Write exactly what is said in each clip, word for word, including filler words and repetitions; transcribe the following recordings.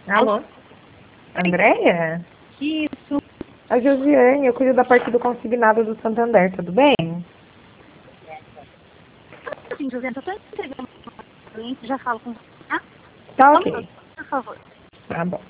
Alô? Andréia? Isso. A Josiane, eu cuido da parte do consignado do Santander, tudo bem? Sim, José, eu tô entregando o cliente, já falo com você, tá? Tá Só um ok. minuto, por favor. Tá bom.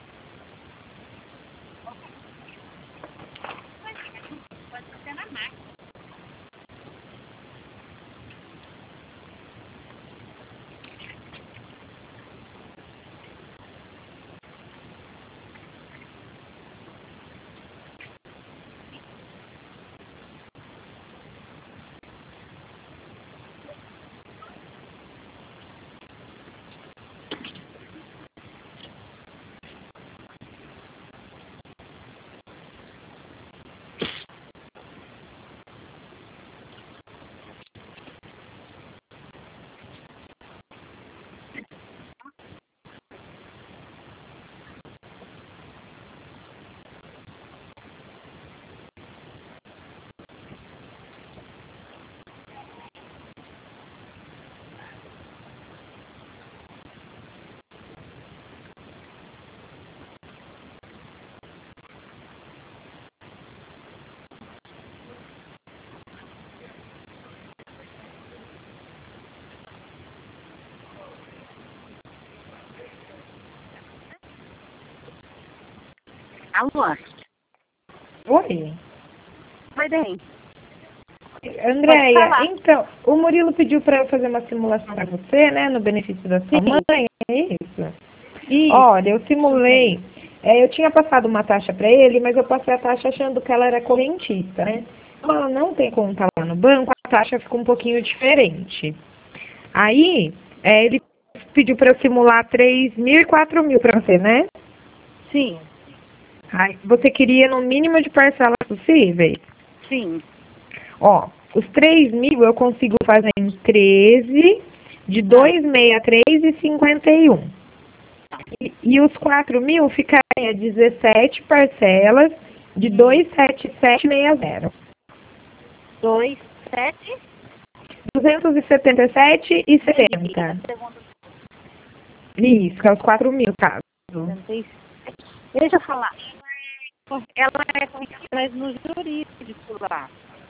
Alô? Oi. Vai bem. Pode Andréia, falar. então, o Murilo pediu para eu fazer uma simulação para você, né, no benefício da sua Sim. mãe, é isso? Isso. Olha, eu simulei, é, eu tinha passado uma taxa para ele, mas eu passei a taxa achando que ela era correntista, né? Como ela não tem conta lá no banco, a taxa ficou um pouquinho diferente. Aí, é, ele pediu para eu simular três mil e quatro mil para você, né? Sim. Ai, você queria no mínimo de parcelas possíveis? Sim. Ó, os três mil eu consigo fazer em treze, de duzentos e sessenta e três e cinquenta e um. E, e os quatro mil ficaria dezessete parcelas de duzentos e setenta e sete e sessenta. Dois, sete. duzentos e setenta e sete e sessenta. Isso, que é os quatro mil, caso. Deixa eu falar. Ela é conhecida mais no jurídico lá.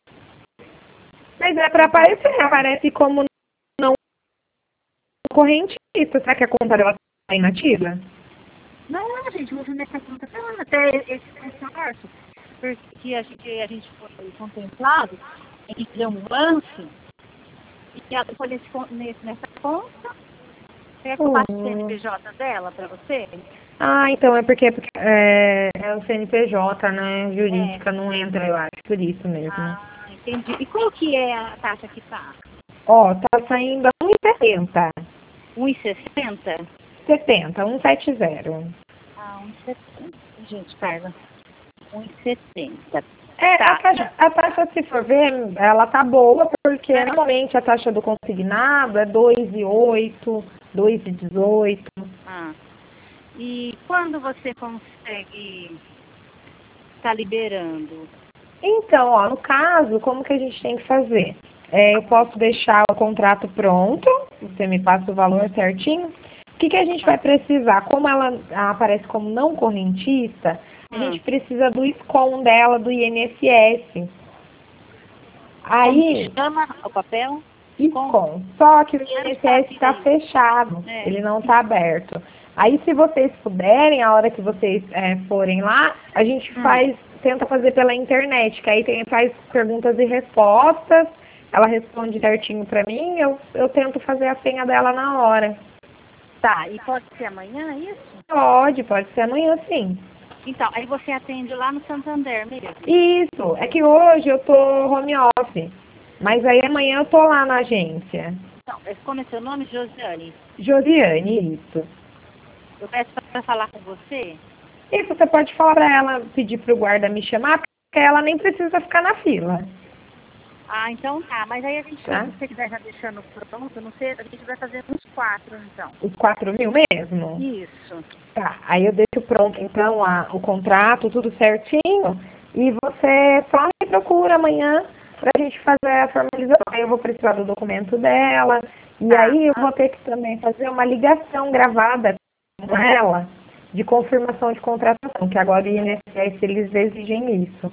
Mas é para aparecer, aparece como não correntista. Será que a conta dela está inativa? Não, a gente movimenta a conta pela até esse consórcio, porque a gente, a gente foi contemplado em fazer um lance e ela foi nesse, nesse, nessa conta. Quer que eu passe o C N P J dela para você? Ah, então é porque, porque é, é o C N P J, né? Jurídica É. não entra, eu acho, por isso mesmo. Ah, entendi. E qual que é a taxa que tá? Ó, tá saindo a um e setenta. um e sessenta? setenta, cento e setenta. Ah, um e setenta. Gente, Carla. um e setenta. É, a Tá. taxa, a taxa, se for ver, ela tá boa, porque normalmente a taxa do consignado é dois e oito, dois e dezoito. Ah. E quando você consegue estar liberando? Então, ó, no caso, como que a gente tem que fazer? É, eu posso deixar o contrato pronto, você me passa o valor certinho. O que, que a gente vai precisar? Como ela aparece como não correntista, a gente precisa do SCOM dela, do I N S S. Como Aí, que chama o papel? SCOM. Só que o I N S S está fechado, É. ele não está aberto. Aí, se vocês puderem, a hora que vocês é, forem lá, a gente faz, tenta fazer pela internet, que aí tem, faz perguntas e respostas, ela responde certinho para mim, eu, eu tento fazer a senha dela na hora. Tá, e pode ser amanhã, é isso? Pode, pode ser amanhã sim. Então, aí você atende lá no Santander mesmo? Isso, é que hoje eu tô home office, mas aí amanhã eu tô lá na agência. Então, como é seu nome? Josiane. Josiane, isso. Eu peço para falar com você? Isso, você pode falar para ela, pedir para o guarda me chamar, porque ela nem precisa ficar na fila. Ah, então tá. Mas aí a gente, Tá? se você quiser já deixando pronto, não sei, a gente vai fazer uns quatro, então. Os quatro mil mesmo? Isso. Tá, aí eu deixo pronto, então, a, o contrato, tudo certinho, e você só me procura amanhã pra gente fazer a formalização. Aí eu vou precisar do documento dela, e Tá. aí eu vou ter que também fazer uma ligação gravada com ela, de confirmação de contratação, que agora o I N S S eles exigem isso.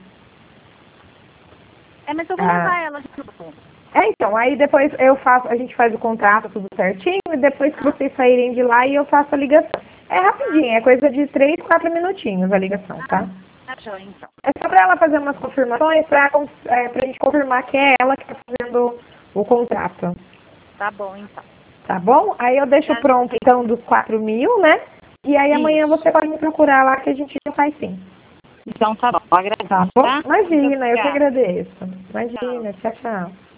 É, mas eu vou Ah. levar ela de novo. É, então, aí depois eu faço, a gente faz o contrato tudo certinho, e depois que vocês saírem de lá, eu faço a ligação. É rapidinho, é coisa de três, quatro minutinhos a ligação, tá? Tá joia, então. É só para ela fazer umas confirmações, para é, a gente confirmar que é ela que está fazendo o contrato. Tá bom, então. Tá bom? Aí eu deixo pronto, então, dos quatro mil, né? E aí amanhã Isso. você pode me procurar lá que a gente já faz sim. Então tá bom, agradeço, Tá bom? tá? Imagina, Muito eu que obrigada. agradeço. Imagina, tchau, tchau.